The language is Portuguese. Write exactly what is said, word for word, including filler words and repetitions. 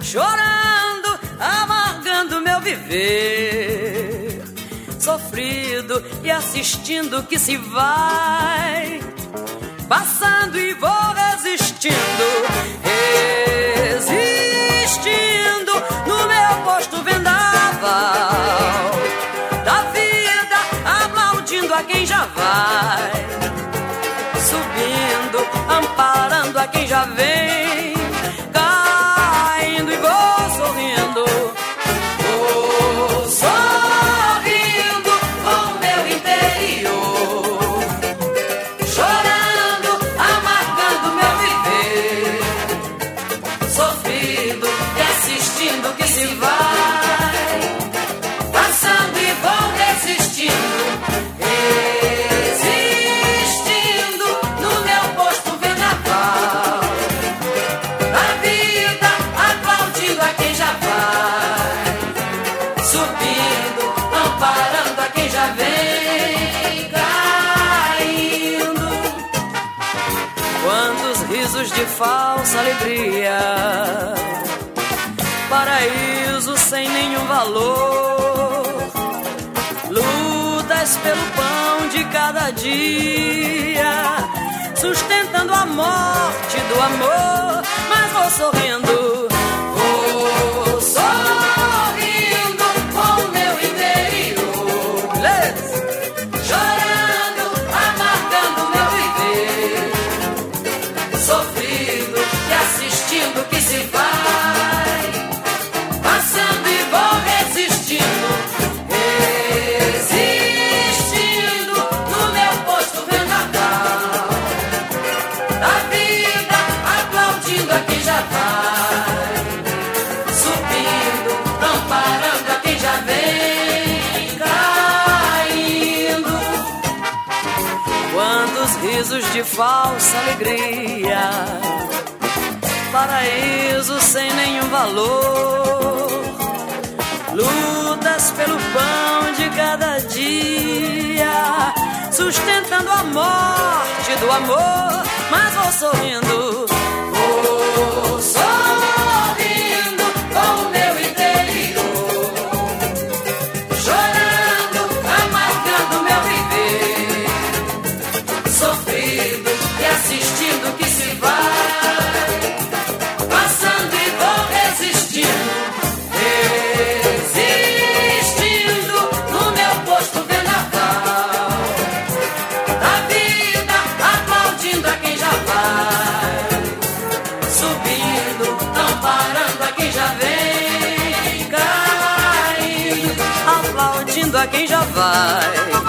chorando, amargando meu viver, sofrido e assistindo que se vai, passando e vou resistindo, resistindo no meu posto vendaval da vida, aplaudindo a quem já vai, subindo, amparando a quem já vem, caindo e vou sorrindo, vou sorrindo com o meu interior, chorando, amargando meu viver, sofrendo e assistindo que se vai, passando e vou resistindo, resistindo no meu posto vendaval da vida, aplaudindo a quem já vai, subindo, amparando a quem já vem, caindo. Quantos risos de falsa alegria, paraíso sem nenhum valor, lutas pelo pão de cada dia, sustentando a morte do amor, mas vou sorrindo, vou sorrindo com o meu interior, chorando, amargando meu viver, sofrido e assistindo que se vai, passando e vou resistindo, resistindo no meu posto vendaval da vida, aplaudindo a quem já vai, subindo, amparando a quem já vem, caindo. Quantos risos de falsa alegria, paraíso sem nenhum valor, lutas pelo pão de cada dia, sustentando a morte do amor, mas vou sorrindo, vou sorrindo com o meu interior, chorando, amargando meu viver, sofrido e assistindo que se vai, passando e vou resistindo, resistindo no meu posto vendaval da vida, aplaudindo a quem já vai, subindo, amparando a quem já vem, caindo, aplaudindo a quem já vai.